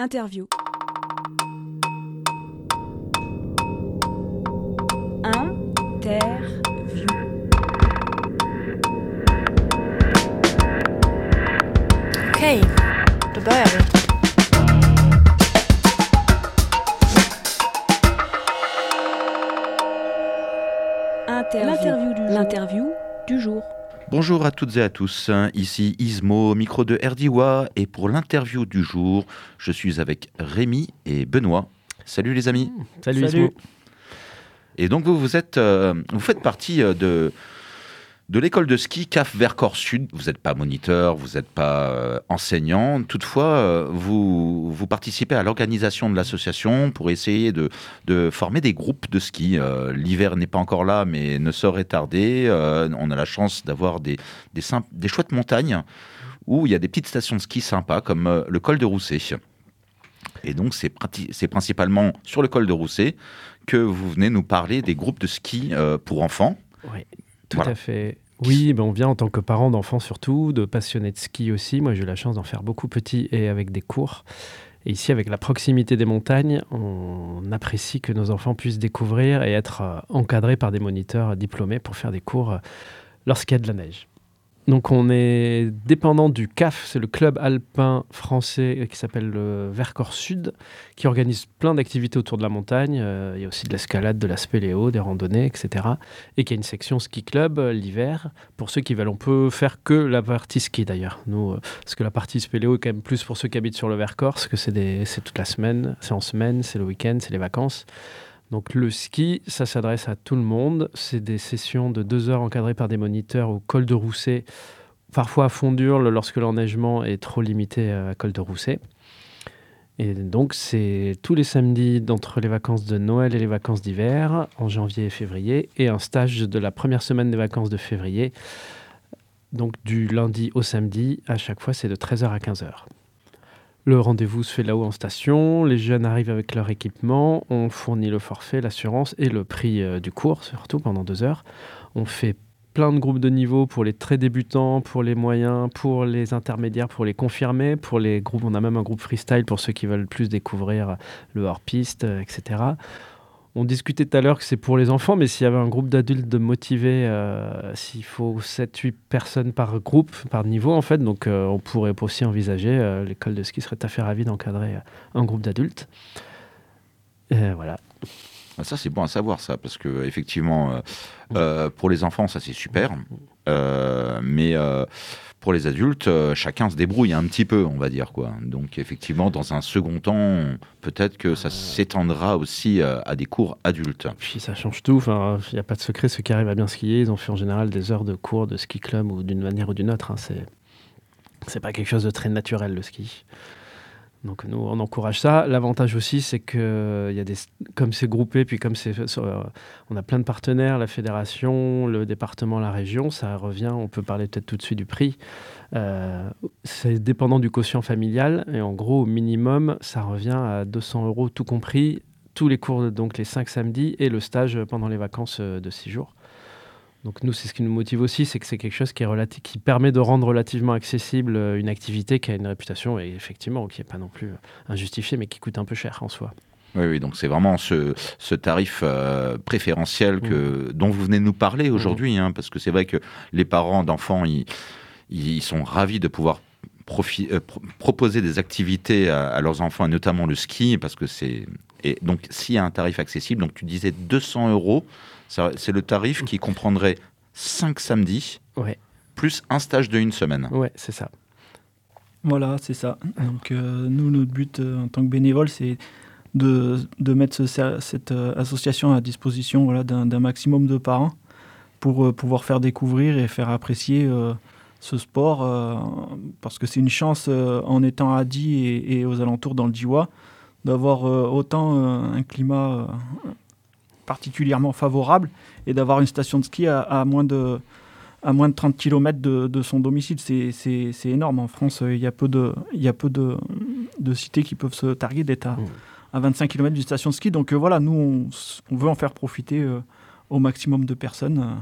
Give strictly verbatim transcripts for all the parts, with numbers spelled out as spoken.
Interview. Interview. Okej, då börjar vi. Interview. L'interview du jour. L'interview du jour. Bonjour à toutes et à tous, ici Ismo, micro de Erdiwa, et pour l'interview du jour, je suis avec Rémi et Benoît. Salut les amis. Mmh, salut, Salut. Ismo. Et donc vous, vous, êtes, euh, vous faites partie de, de l'école de ski C A F Vercors Sud. Vous n'êtes pas moniteur, vous n'êtes pas euh, enseignant. Toutefois, euh, vous, vous participez à l'organisation de l'association pour essayer de, de former des groupes de ski. Euh, l'hiver n'est pas encore là, mais ne saurait tarder. Euh, on a la chance d'avoir des, des, simp- des chouettes montagnes où il y a des petites stations de ski sympas comme euh, le col de Rousset. Et donc, c'est, prati- c'est principalement sur le col de Rousset que vous venez nous parler des groupes de ski euh, pour enfants. Oui, tout Voilà. à fait. Oui, ben on vient en tant que parents d'enfants surtout, de passionnés de ski aussi. Moi, j'ai eu la chance d'en faire beaucoup petit et avec des cours. Et ici, avec la proximité des montagnes, on apprécie que nos enfants puissent découvrir et être euh, encadrés par des moniteurs diplômés pour faire des cours euh, lorsqu'il y a de la neige. Donc on est dépendant du C A F, c'est le club alpin français qui s'appelle le Vercors Sud, qui organise plein d'activités autour de la montagne. Euh, il y a aussi de l'escalade, de la spéléo, des randonnées, et cetera. Et qui a une section ski club euh, l'hiver. Pour ceux qui veulent, on peut faire que la partie ski d'ailleurs. Nous, euh, parce que la partie spéléo est quand même plus pour ceux qui habitent sur le Vercors, parce que c'est, des, c'est toute la semaine, c'est en semaine, c'est le week-end, c'est les vacances. Donc le ski, ça s'adresse à tout le monde. C'est des sessions de deux heures encadrées par des moniteurs au col de Rousset, parfois à Fondurle lorsque l'enneigement est trop limité à col de Rousset. Et donc c'est tous les samedis d'entre les vacances de Noël et les vacances d'hiver, en janvier et février, et un stage de la première semaine des vacances de février. Donc du lundi au samedi, à chaque fois c'est de treize heures à quinze heures. Le rendez-vous se fait là-haut en station, les jeunes arrivent avec leur équipement, on fournit le forfait, l'assurance et le prix euh, du cours, surtout pendant deux heures. On fait plein de groupes de niveau pour les très débutants, pour les moyens, pour les intermédiaires, pour les confirmés, pour les groupes, on a même un groupe freestyle pour ceux qui veulent plus découvrir le hors-piste, euh, et cetera. On discutait tout à l'heure que c'est pour les enfants, mais s'il y avait un groupe d'adultes de motivés, euh, s'il faut sept huit personnes par groupe, par niveau en fait, donc euh, on pourrait aussi envisager, euh, l'école de ski serait tout à fait ravie d'encadrer euh, un groupe d'adultes. Et voilà. Ça, c'est bon à savoir, ça, parce que effectivement, euh, euh, pour les enfants, ça c'est super, euh, mais euh, pour les adultes, euh, chacun se débrouille un petit peu, on va dire, quoi. Donc, effectivement, dans un second temps, peut-être que ça s'étendra aussi euh, à des cours adultes. Puis ça change tout. Enfin, il n'y a pas de secret. Ceux qui arrivent à bien skier, ils ont fait en général des heures de cours de ski club ou d'une manière ou d'une autre. Hein. C'est, c'est pas quelque chose de très naturel, le ski. Donc nous, on encourage ça. L'avantage aussi, c'est que il y a des, comme c'est groupé, puis comme c'est, euh, on a plein de partenaires, la fédération, le département, la région, ça revient, on peut parler peut-être tout de suite du prix. Euh, c'est dépendant du quotient familial, et en gros, au minimum, ça revient à deux cents euros tout compris, tous les cours, donc les cinq samedis, et le stage pendant les vacances de six jours. Donc nous, c'est ce qui nous motive aussi, c'est que c'est quelque chose qui, est relati- qui permet de rendre relativement accessible une activité qui a une réputation, et effectivement, qui n'est pas non plus injustifiée, mais qui coûte un peu cher en soi. Oui, oui, donc c'est vraiment ce, ce tarif euh, préférentiel que, mmh. dont vous venez de nous parler aujourd'hui, mmh. hein, parce que c'est vrai que les parents d'enfants, ils, ils sont ravis de pouvoir profi- euh, pro- proposer des activités à, à leurs enfants, et notamment le ski, parce que c'est... Et donc, s'il y a un tarif accessible, donc tu disais deux cents euros, ça, c'est le tarif qui comprendrait cinq samedis, ouais. plus un stage de une semaine. Oui, c'est ça. Voilà, c'est ça. Donc, euh, nous, notre but euh, en tant que bénévole, c'est de, de mettre ce, cette euh, association à disposition voilà, d'un, d'un maximum de parents pour euh, pouvoir faire découvrir et faire apprécier euh, ce sport, euh, parce que c'est une chance, euh, en étant à Die et, et aux alentours dans le Diois, d'avoir euh, autant euh, un climat euh, particulièrement favorable et d'avoir une station de ski à, à, moins, de, à moins de trente kilomètres de, de son domicile. C'est, c'est, c'est énorme. En France, il y a peu, de, il y a peu de, de cités qui peuvent se targuer d'être à, mmh. à vingt-cinq kilomètres d'une station de ski. Donc euh, voilà, nous, on, on veut en faire profiter euh, au maximum de personnes. Euh.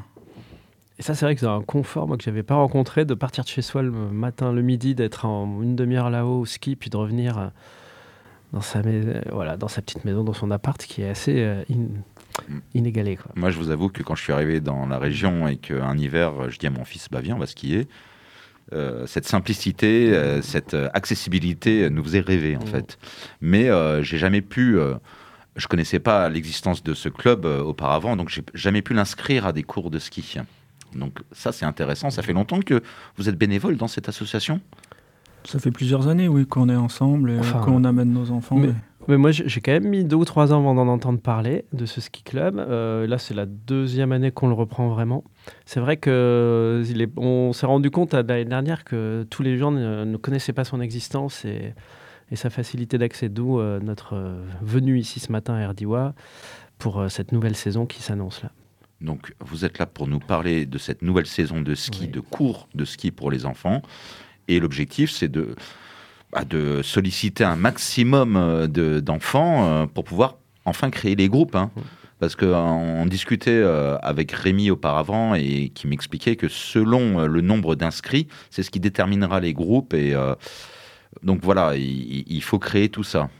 Et ça, c'est vrai que c'est un confort, moi, que je n'avais pas rencontré, de partir de chez soi le matin, le midi, d'être en une demi-heure là-haut au ski, puis de revenir... Euh, dans sa, mais- voilà, dans sa petite maison, dans son appart, qui est assez euh, in- inégalé, quoi. Moi, je vous avoue que quand je suis arrivé dans la région et qu'un hiver, je dis à mon fils, bah viens, on va skier, euh, cette simplicité, euh, cette euh, accessibilité nous faisait rêver, en Mmh. fait. Mais euh, j'ai jamais pu... euh, je connaissais pas l'existence de ce club euh, auparavant, donc j'ai jamais pu l'inscrire à des cours de ski. Donc ça, c'est intéressant. Ça fait longtemps que vous êtes bénévole dans cette association ? Ça fait plusieurs années, oui, qu'on est ensemble, et Enfin, qu'on amène nos enfants. mais- et- Mais moi, j'ai j'ai quand même mis deux ou trois ans avant d'en entendre parler, de ce ski club. Euh, là, c'est la deuxième année qu'on le reprend vraiment. C'est vrai que il est, on s'est rendu compte à- l'année dernière que tous les gens ne, ne connaissaient pas son existence et, et sa facilité d'accès, d'où euh, notre euh, venue ici ce matin à Erdiwa pour euh, cette nouvelle saison qui s'annonce là. Donc, vous êtes là pour nous parler de cette nouvelle saison de ski, Oui. de cours de ski pour les enfants. Et l'objectif, c'est de, bah, de solliciter un maximum euh, de- d'enfants euh, pour pouvoir enfin créer les groupes. Hein. Mm. Parce qu'on discutait euh, avec Rémi auparavant et qui m'expliquait que selon euh, le nombre d'inscrits, c'est ce qui déterminera les groupes. Et euh, donc voilà, il, il faut créer tout ça.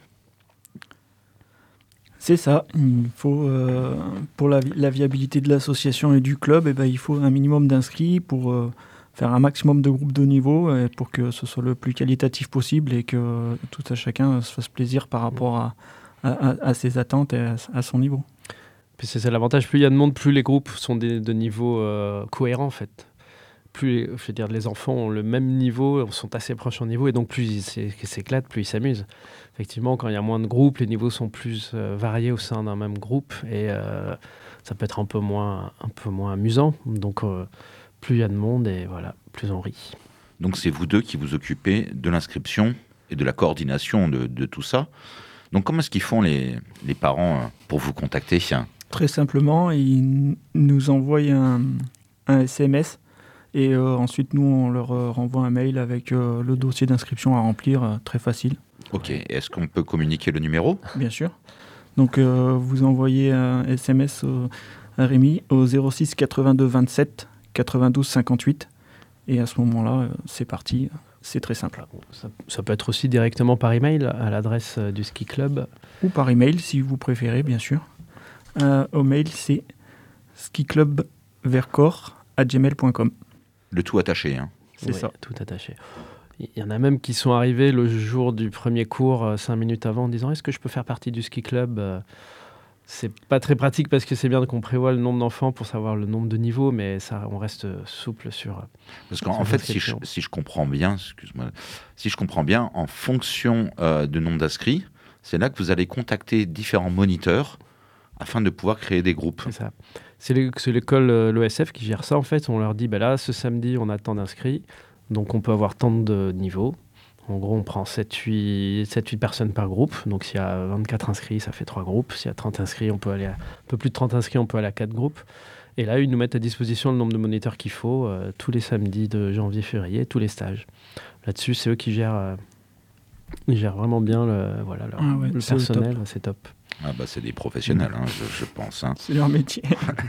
C'est ça. Il faut, euh, pour la, vi- la viabilité de l'association et du club, eh ben, il faut un minimum d'inscrits pour euh, faire un maximum de groupes de niveau et pour que ce soit le plus qualitatif possible et que tout à chacun se fasse plaisir par rapport à, à, à- à ses attentes et à, à son niveau. Puis c'est ça l'avantage, plus il y a de monde, plus les groupes sont des- de niveau euh, cohérent en fait. Plus les- je veux dire, les enfants ont le même niveau, sont assez proches en niveau, et donc plus ils s'é- s'éclatent, plus ils s'amusent. Effectivement, quand il y a moins de groupes, les niveaux sont plus euh, variés au sein d'un même groupe, et euh, ça peut être un peu moins, un peu moins amusant. Donc euh, plus il y a de monde, et voilà, plus on rit. Donc c'est vous deux qui vous occupez de l'inscription et de la coordination de, de tout ça. Donc comment est-ce qu'ils font les, les parents euh, pour vous contacter ? Très simplement, ils nous envoient un, un S M S et euh, ensuite nous on leur euh, renvoie un mail avec euh, le dossier d'inscription à remplir, euh, très facile, Ok, est-ce qu'on peut communiquer le numéro ? bien sûr. Donc euh, vous envoyez un S M S au- à Rémi au zéro six quatre-vingt-deux vingt-sept quatre-vingt-douze cinquante-huit et à ce moment-là, euh, c'est parti, c'est très simple. Bon, ça, ça peut être aussi directement par email à l'adresse euh, du ski club. Ou par email si vous préférez, bien sûr. Euh, au mail, c'est skiclubvercors arobase gmail point com. Le tout attaché, hein. C'est Ouais, ça. tout attaché. Il y en a même qui sont arrivés le jour du premier cours, euh, cinq minutes avant, en disant « Est-ce que je peux faire partie du ski club ?» Euh, C'est pas très pratique parce que c'est bien qu'on prévoit le nombre d'enfants pour savoir le nombre de niveaux, mais ça, on reste souple sur... Parce qu'en Sans en fait, si je, réflexion. si je comprends bien, excuse-moi, si je comprends bien, en fonction euh, du nombre d'inscrits, c'est là que vous allez contacter différents moniteurs afin de pouvoir créer des groupes. C'est ça. C'est les- c'est l'école, euh, l'O S F qui gère ça en fait. On leur dit, bah là, ce samedi, on a tant d'inscrits, donc on peut avoir tant de niveaux. En gros, on prend sept huit personnes par groupe. Donc s'il y a vingt-quatre inscrits, ça fait trois groupes. S'il y a trente inscrits, on peut aller à, un peu plus de trente inscrits, on peut aller à quatre groupes. Et là, ils nous mettent à disposition le nombre de moniteurs qu'il faut euh, tous les samedis de janvier, février, tous les stages. Là-dessus, c'est eux qui gèrent, euh, ils gèrent vraiment bien le, voilà, leur- Ah ouais, le c'est le personnel, c'est top. Ah bah, c'est des professionnels, hein, je, je pense. Hein. C'est leur métier.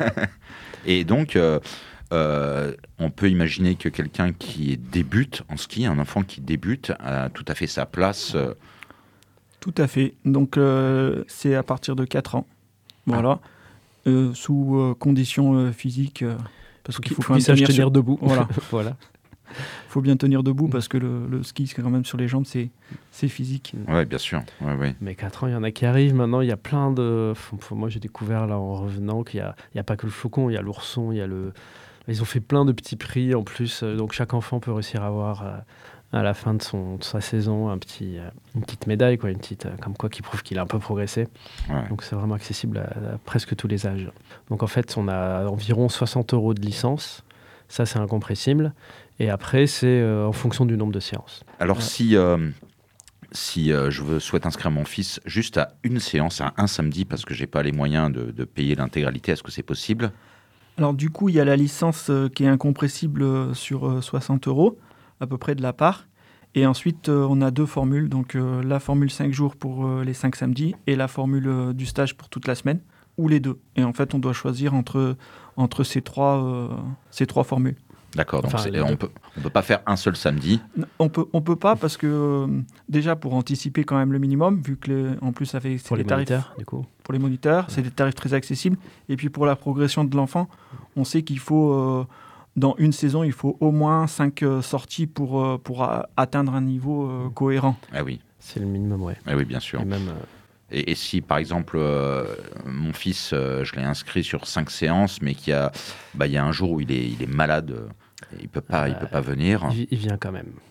Et donc, euh, euh, on peut imaginer que quelqu'un qui débute en ski, un enfant qui débute, a tout à fait sa place. euh, Tout à fait. Donc, euh, c'est à partir de quatre ans. Voilà. Euh, sous euh, conditions euh, physiques. euh, parce Faut qu'il qu'il faut faut quand même qu'ils sachent tenir, tenir sur- debout. Voilà. voilà. faut bien tenir debout parce que le, le ski, c'est quand même sur les jambes, c'est, c'est physique. Ouais, bien sûr. Ouais, ouais. Mais quatre ans, il y en a qui arrivent. Maintenant, il y a plein de... Faut- faut- Moi, j'ai découvert là en revenant qu'il n'y a, il y a pas que le flocon, il y a l'ourson, il y a le... Ils ont fait plein de petits prix en plus. euh, Donc, chaque enfant peut réussir à avoir, euh, à la fin de, son, de sa saison, un petit, euh, une petite médaille, quoi, une petite, euh, comme quoi qui prouve qu'il a un peu progressé. Ouais. Donc, c'est vraiment accessible à, à presque tous les âges. Donc, en fait, on a environ soixante euros de licence. Ça, c'est incompressible. Et après, c'est euh, en fonction du nombre de séances. Alors, Ouais. si, euh, si euh, je veux, souhaite inscrire mon fils juste à une séance, à un samedi, parce que j'ai pas les moyens de, de payer l'intégralité, est-ce que c'est possible ? Alors, du coup, il y a la licence euh, qui est incompressible euh, sur euh, soixante euros, à peu près de la part. Et ensuite, euh, on a deux formules. Donc, euh, la formule cinq jours pour euh, les cinq samedis et la formule euh, du stage pour toute la semaine, ou les deux. Et en fait, on doit choisir entre, entre ces, trois, euh, ces trois formules. D'accord, donc Enfin, c'est- les on deux. peut, on peut pas faire un seul samedi. On peut, on peut pas parce que euh, déjà pour anticiper quand même le minimum, vu que les- en plus ça fait c'est Pour les des tarifs moniteurs, du coup. pour les moniteurs, c'est des tarifs très accessibles. Et puis pour la progression de l'enfant, on sait qu'il faut euh, dans une saison, il faut au moins cinq euh, sorties pour euh, pour a- atteindre un niveau euh, cohérent. Ah oui, C'est le minimum, ouais. ah oui, bien sûr. Et même, euh, Et, et si, par exemple, euh, mon fils, euh, je l'ai inscrit sur cinq séances, mais qu'il y a, bah, il y a un jour où il est, il est malade, euh, il peut pas, il peut pas venir. il, il vient quand même.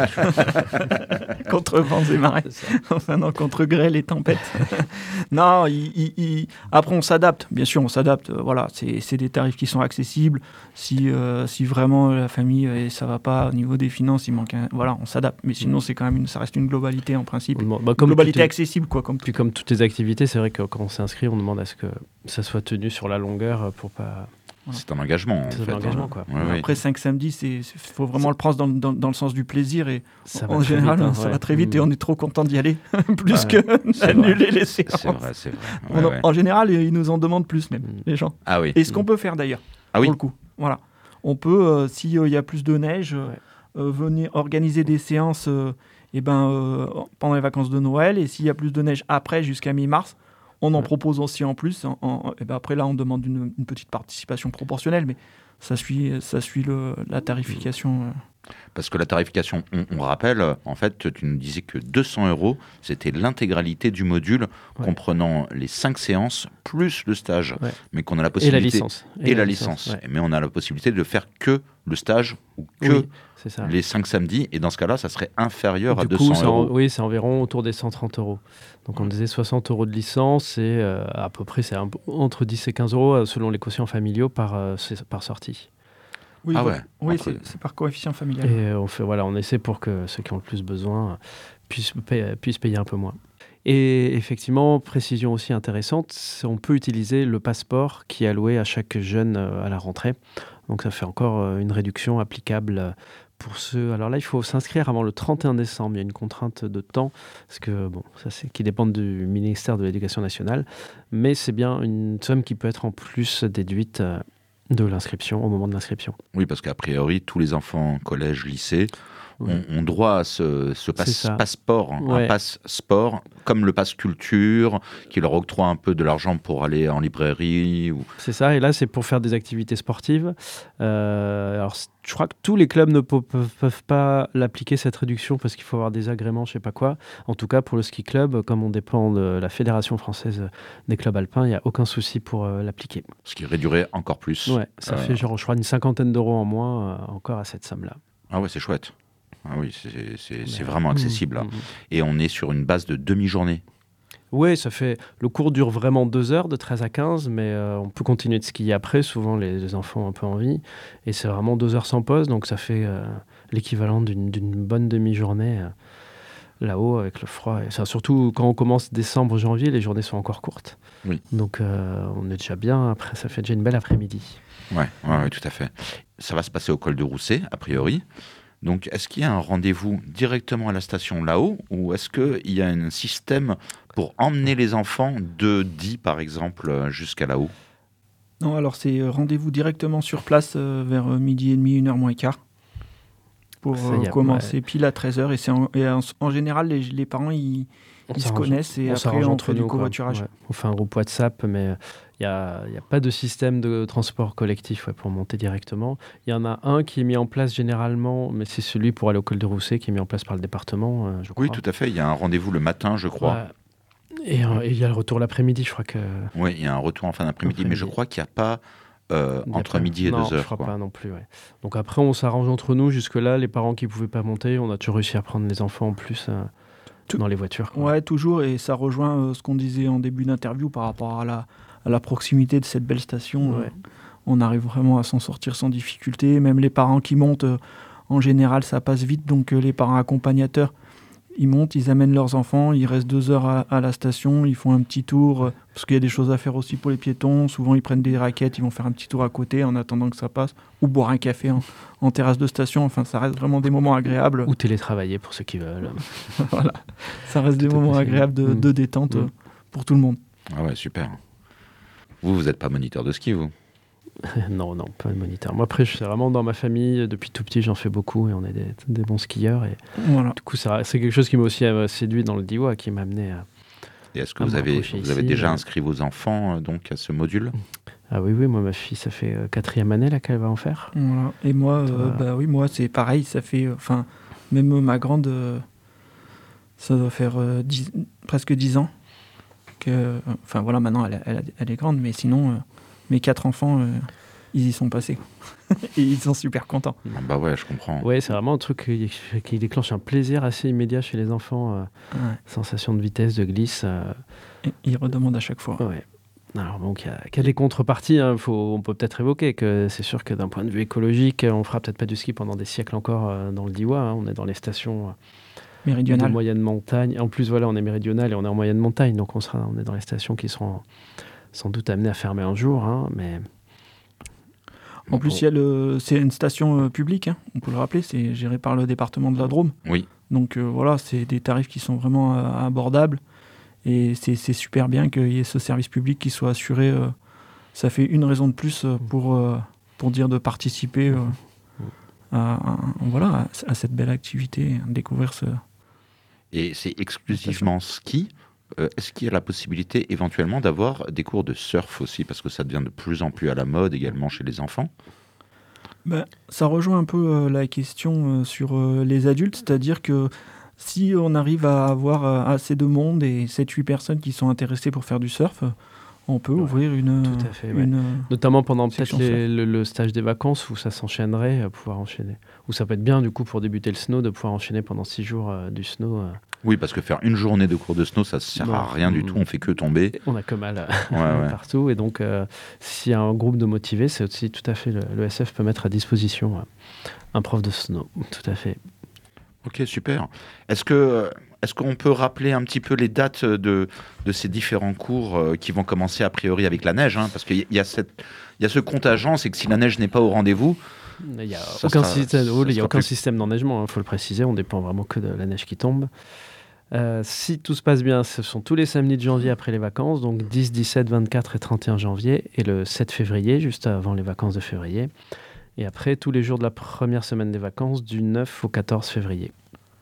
Contre vents et marées. C'est ça. Enfin non, contre grêle et tempête. non, il- il- il- après on s'adapte. Bien sûr, on s'adapte. Euh, Voilà, c'est c'est des tarifs qui sont accessibles. Si, euh, si vraiment la famille euh, ça va pas au niveau des finances, il manque un... Voilà, on s'adapte. Mais sinon, c'est quand même une, ça reste une globalité en principe. On demande- bah, Une comme globalité toutes les- accessible, quoi. Comme Puis comme toutes les activités, c'est vrai que quand on s'inscrit, on demande à ce que ça soit tenu sur la longueur euh, pour pas... C'est un engagement, en C'est un fait. engagement, hein. quoi. Ouais, ouais. Après cinq samedis, il faut vraiment le prendre dans, dans- dans le sens du plaisir. Et Ça va en très général, vite, hein, ça ouais. va très vite et Mm. on est trop content d'y aller. Plus Ouais, que c'est d'annuler les séances. C'est vrai, c'est vrai. On Ouais, en- ouais. En général, ils nous en demandent plus même, Mm. les gens. Ah oui. Et ce qu'on peut faire d'ailleurs, Ah oui. pour le coup. Voilà. On peut, euh, s'il y a plus de neige, euh, Ouais. euh, venir organiser des séances euh, eh ben, euh, pendant les vacances de Noël. Et s'il y a plus de neige après, jusqu'à mi-mars, on en Ouais. propose aussi en plus. En, en- eh ben, après, là, on demande une, une petite participation proportionnelle, mais ça suit, ça suit le, la tarification. euh. Parce que la tarification, on, on rappelle, en fait, tu nous disais que deux cents euros, c'était l'intégralité du module Ouais. comprenant les cinq séances plus le stage. Ouais. Mais qu'on a la Et la possibilité. licence. Et, la licence. ouais. Mais on a la possibilité de faire que le stage ou que Oui, c'est ça. les cinq samedis. Et dans ce cas-là, ça serait inférieur à Du deux coup, cents c'est en- euros. oui, c'est environ autour des cent trente euros. Donc on disait soixante euros de licence et euh, à peu près c'est un peu entre dix et quinze euros euh, selon les quotients familiaux par, euh, c'est- par sortie. Oui, Ah voilà. ouais. Oui, Entre- c'est, c'est par coefficient familial. Et euh, on, fait, voilà, on essaie pour que ceux qui ont le plus besoin puissent, payer, puissent payer un peu moins. Et effectivement, précision aussi intéressante, c'est- on peut utiliser le passeport qui est alloué à chaque jeune euh, à la rentrée. Donc ça fait encore euh, une réduction applicable euh, pour ceux... Alors là, il faut s'inscrire avant le trente et un décembre. Il y a une contrainte de temps, parce que bon, ça c'est qui dépend du ministère de l'Éducation nationale. Mais c'est bien une somme qui peut être en plus déduite euh, de l'inscription, au moment de l'inscription. Oui, parce qu'a priori, tous les enfants collège, lycée Ouais. ont, ont droit à ce, ce passe- C'est ça. passeport, hein, Ouais. un passe sport, comme le passe culture, qui leur octroie un peu de l'argent pour aller en librairie. Ou... C'est ça, et là c'est pour faire des activités sportives. Euh, alors c- je crois que tous les clubs ne pe- peuvent, peuvent pas l'appliquer cette réduction parce qu'il faut avoir des agréments, je sais pas quoi. En tout cas pour le ski club, comme on dépend de la Fédération française des clubs alpins, il n'y a aucun souci pour euh, l'appliquer. Ce qui réduirait encore plus. Ouais, ça Euh, fait genre je crois une cinquantaine d'euros en moins euh, encore à cette somme-là. Ah ouais, c'est chouette. Ah oui, c'est, c'est, c'est Mais- vraiment accessible. Mmh, là. mmh, mmh. Et on est sur une base de demi-journée. Oui, ça fait. Le cours dure vraiment deux heures, de treize à quinze, mais euh, on peut continuer de skier après. Souvent, les, les enfants ont un peu envie. Et c'est vraiment deux heures sans pause, donc ça fait euh, l'équivalent d'une, d'une bonne demi-journée euh, là-haut avec le froid. Et ça, surtout quand on commence décembre, janvier, les journées sont encore courtes. Oui. Donc euh, on est déjà bien. Après, ça fait déjà une belle après-midi. Ouais, ouais, ouais, tout à fait. Ça va se passer au col de Rousset, a priori. Donc, est-ce qu'il y a un rendez-vous directement à la station là-haut ou est-ce qu'il y a un système pour emmener les enfants de Die, par exemple, jusqu'à là-haut? Non, alors c'est euh, rendez-vous directement sur place euh, vers euh, midi et demi, une heure moins quart. Pour Ça euh, y est, commencer pile à treize heures. Et, c'est en, et en, en général, les, les parents, ils, On ils se s'arrange- connaissent et on après, s'arrange on entre fait du nous, quoi. covoiturage. Ouais. On fait un groupe WhatsApp, mais il n'y a, y a pas de système de transport collectif ouais, pour monter directement. Il y en a un qui est mis en place généralement, mais c'est celui pour aller au col de Rousset qui est mis en place par le département, euh, je crois. Oui, tout à fait. Il y a un rendez-vous le matin, je crois. Ouais. Et euh, et il y a le retour l'après-midi, je crois que... Oui, il y a un retour en fin d'après-midi, mais je Après-midi. crois qu'il n'y a pas euh, il y a entre pas- midi et non, deux heures. je crois quoi. pas non plus, ouais. Donc après, on s'arrange entre nous. Jusque-là, les parents qui ne pouvaient pas monter, on a toujours réussi à prendre les enfants en plus euh, Tout- dans les voitures. quoi. Ouais, toujours. Et ça rejoint euh, ce qu'on disait en début d'interview par rapport à la, à la proximité de cette belle station. Ouais. Euh, on arrive vraiment à s'en sortir sans difficulté. Même les parents qui montent, euh, en général, ça passe vite. Donc euh, les parents accompagnateurs, ils montent, ils amènent leurs enfants, ils restent deux heures à, à la station, ils font un petit tour, euh, parce qu'il y a des choses à faire aussi pour les piétons. Souvent, ils prennent des raquettes, ils vont faire un petit tour à côté en attendant que ça passe, ou boire un café en, en terrasse de station. Enfin, ça reste vraiment des moments agréables. Ou télétravailler pour ceux qui veulent. Voilà. Ça reste des Tout est moments possible. agréables de, Mm. de détente Mm. euh, pour tout le monde. Ah ouais, super. Vous, vous n'êtes pas moniteur de ski, vous? Non, non, pas de moniteur. Moi, après, je suis vraiment dans ma famille. Depuis tout petit, j'en fais beaucoup et on est des, des bons skieurs. Et Voilà. du coup, ça, c'est quelque chose qui m'a aussi euh, séduit dans le D I W A, qui m'a amené à... Et est-ce que à vous me avez, rapprocher vous avez ici, déjà euh. inscrit vos enfants euh, donc, à ce module ? Ah oui, oui, moi, ma fille, ça fait euh, quatrième année là, qu'elle va en faire. Voilà. Et moi, euh, Toi. bah oui, moi c'est pareil. Ça fait, enfin, même ma grande, euh, ça doit faire euh, dix, presque dix ans. Que, enfin voilà, maintenant elle, elle, elle est grande, mais sinon, euh, mes quatre enfants, euh, ils y sont passés. Et ils sont super contents. Ah bah ouais, je comprends. Ouais, c'est vraiment un truc qui, qui déclenche un plaisir assez immédiat chez les enfants. euh, Ouais. Sensation de vitesse, de glisse. euh, Et ils redemandent à chaque fois. Ouais. Alors donc, il y a, il y a des contreparties. Hein, faut, on peut peut-être évoquer que c'est sûr que d'un point de vue écologique, on fera peut-être pas du ski pendant des siècles encore euh, dans le D I W A. Hein, on est dans les stations euh, de Méridional. moyenne montagne. En plus, voilà, on est méridional et on est en moyenne montagne, donc on sera, on est dans les stations qui seront sans doute amenées à fermer un jour. Hein, mais En plus, il y a le, c'est une station euh, publique, hein, on peut le rappeler, c'est géré par le département de la Drôme. Oui. Donc euh, voilà, c'est des tarifs qui sont vraiment euh, abordables. Et c'est, c'est super bien qu'il y ait ce service public qui soit assuré. euh, ça fait une raison de plus euh, pour, euh, pour dire de participer euh, à, à- voilà, à, à cette belle activité, à découvrir ce... Et c'est exclusivement ski. Euh, Est-ce qu'il y a la possibilité éventuellement d'avoir des cours de surf aussi ? Parce que ça devient de plus en plus à la mode également chez les enfants. Ben, ça rejoint un peu euh, la question euh, sur euh, les adultes, c'est-à-dire que si on arrive à avoir euh, assez de monde et sept huit personnes qui sont intéressées pour faire du surf, euh, on peut Ouais, ouvrir une... tout à fait, ouais. une, euh, notamment pendant peut-être Section les- le, le stage des vacances où ça s'enchaînerait, euh, pouvoir enchaîner. Ou ça peut être bien du coup pour débuter le snow de pouvoir enchaîner pendant six jours euh, du snow. euh. Oui, parce que faire une journée de cours de snow, ça ne sert Non. à rien du Mm. tout. On fait que tomber. On a que mal euh, Ouais, ouais. partout. Et donc, euh, s'il y a un groupe de motivés, c'est aussi tout à fait, le, le S F peut mettre à disposition euh, un prof de snow. Tout à fait. Ok, super. Est-ce que est-ce qu'on peut rappeler un petit peu les dates de, de ces différents cours euh, qui vont commencer a priori avec la neige, hein, parce qu'il y a cette il y a ce contingent, c'est que si la neige n'est pas au rendez-vous, Il n'y a Ça aucun, sera- système, ça oh, il y a sera aucun plus- système d'enneigement, il faut le préciser. On dépend vraiment que de la neige qui tombe. Euh, si tout se passe bien, ce sont tous les samedis de janvier après les vacances, donc dix, dix-sept, vingt-quatre et trente et un janvier, et le sept février, juste avant les vacances de février. Et après, tous les jours de la première semaine des vacances, du neuf au quatorze février.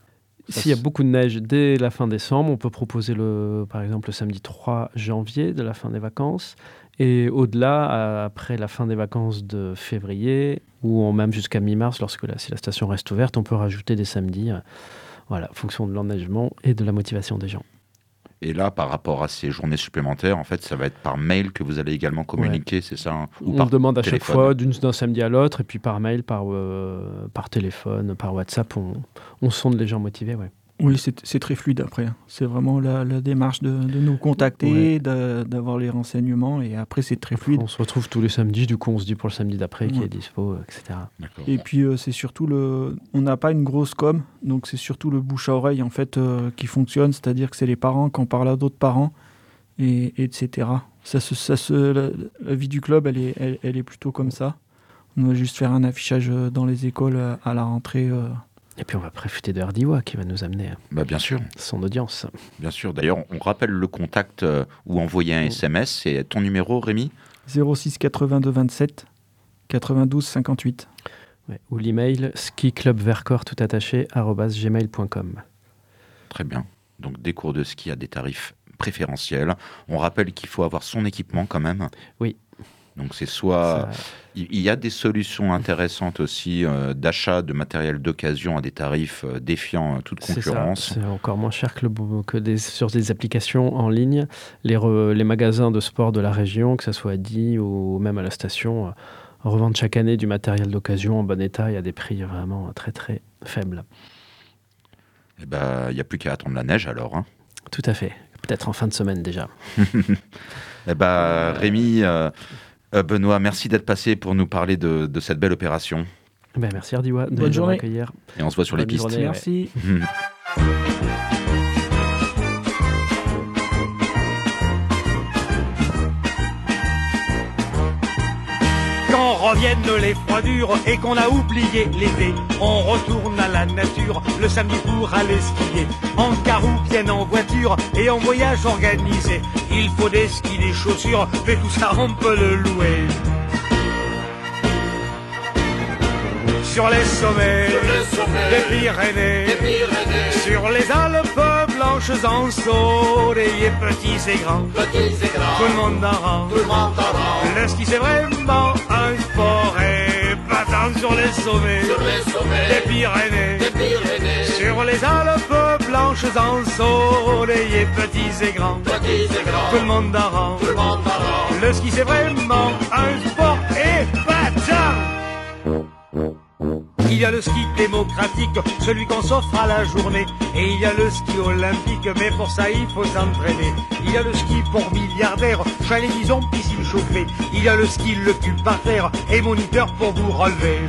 Ça, S'il y a c'est- beaucoup de neige dès la fin décembre, on peut proposer, le, par exemple, le samedi trois janvier de la fin des vacances. Et au-delà, à- après la fin des vacances de février, ou en même jusqu'à mi-mars, lorsque la, si la station reste ouverte, on peut rajouter des samedis, euh, voilà, en fonction de l'enneigement et de la motivation des gens. et là par rapport à ces journées supplémentaires, en fait, ça va être par mail que vous allez également communiquer, c'est ça, hein, ou On par demande à chaque téléphone. fois d'une- d'un samedi à l'autre, et puis par mail, par, euh, par téléphone, par WhatsApp, on, on sonde les gens motivés. Ouais. Oui, c'est, c'est très fluide après. hein. C'est vraiment la, la démarche de, de nous contacter, Ouais. de- d'avoir les renseignements, et après c'est très fluide. On se retrouve tous les samedis, du coup on se dit pour le samedi d'après qui Ouais. est dispo, euh, et cetera. D'accord. Et puis euh, c'est surtout le, on n'a pas une grosse com, donc c'est surtout le bouche à oreille en fait euh, qui fonctionne, c'est-à-dire que c'est les parents qui en parlent à d'autres parents, et, et etc. Ça se, ça se, la, la vie du club, elle est, elle, elle est plutôt comme ça. On va juste faire un affichage euh, dans les écoles euh, à la rentrée. euh. Et puis on va profiter de R D I W A qui va nous amener à Bah, bien sûr, son audience. bien sûr. D'ailleurs, on rappelle le contact euh, ou envoyer un S M S, c'est ton numéro, Rémi ? zéro six quatre-vingt-deux vingt-sept quatre-vingt-douze cinquante-huit. Ouais. Ou l'email skiclubvercors tout attaché arobase gmail point com. Très bien. Donc des cours de ski à des tarifs préférentiels. On rappelle qu'il faut avoir son équipement quand même. Oui. Donc c'est soit... Ça- Il il y a des solutions intéressantes aussi euh, d'achat de matériel d'occasion à des tarifs euh, défiant euh, toute C'est ça, concurrence. c'est encore moins cher que, le, que des, sur des applications en ligne. Les, re- les magasins de sport de la région, que ce soit à Die ou même à la station, euh, revendent chaque année du matériel d'occasion en bon état et à des prix vraiment très très faibles. Eh ben, il n'y a plus qu'à attendre la neige alors. hein. Tout à fait. Peut-être en fin de semaine déjà. Eh ben, Rémi, euh, euh, Benoît, merci d'être passé pour nous parler de, de cette belle opération. Ben, merci R D I W A de Bonne nous journée. accueillir. Et on se voit sur les Bonne pistes. journée. Merci. Quand reviennent les froidures et qu'on a oublié l'été, on retourne à la nature le samedi pour aller skier. En carou, bien en voiture et en voyage organisé. Il faut des skis, des chaussures, mais tout ça on peut le louer. sur les sommets, sur les sommets des Pyrénées, des Pyrénées, sur les Alpes blanches ensoleillées, petits et grands, petits et grands, tout le monde en rend. tout le monde en rend. Le ski c'est vraiment un sport épatant sur les sommets, Sur les sommets des Pyrénées, des Pyrénées, sur les Alpes blanches ensoleillées, petits et grands, petits et grands, tout le monde en rend. tout le monde en rend. Le ski c'est vraiment un sport épatant. Il y a le ski démocratique, celui qu'on s'offre à la journée. Et il y a le ski olympique, mais pour ça il faut s'entraîner. Il y a le ski pour milliardaires, chalet disons piscine chauffée. Il y a le ski le cul par terre et moniteur pour vous relever.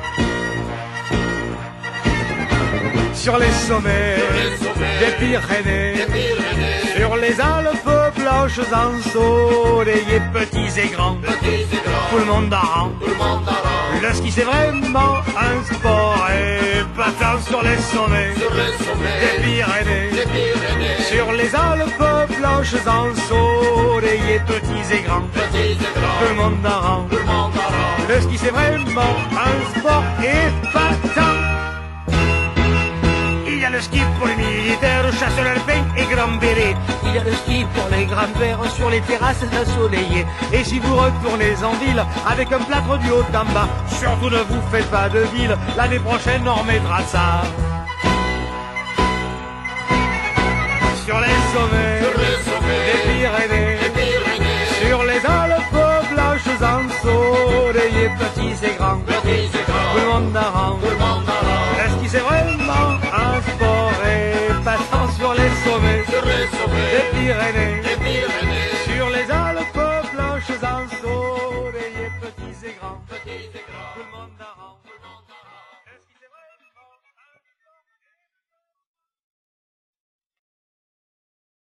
Sur les sommets, Sur les sommets des Pyrénées, des Pyrénées, sur les Alpes blanches ensoleillées, petits et grands, petits et grands, tout le monde en rend. tout le monde en rend. Le ski c'est vraiment un sport épatant sur les sommets, Sur les des sommets Pyrénées, des Pyrénées, sur les Alpes blanches ensoleillées, petits et grands, petits et tout grands, le monde en rend. tout le monde en rend. Le ski c'est vraiment un sport épatant. Il y a le ski pour les militaires, chasseurs alpins et grands bérets. Il y a le ski pour les grands-pères sur les terrasses ensoleillées. Et si vous retournez en ville avec un plâtre du haut en bas, surtout ne vous faites pas de ville, l'année prochaine on remettra ça. Sur les sommets, Sur les sommets des Pyrénées, des Pyrénées, sur les Alpes blanches ensoleillées, petits et grands, petits et grands, tout le monde en rend. tout le monde en rend. Est-ce que c'est vraiment un sport épatant sur les sommets Sur les sommets des Pyrénées, des Pyrénées,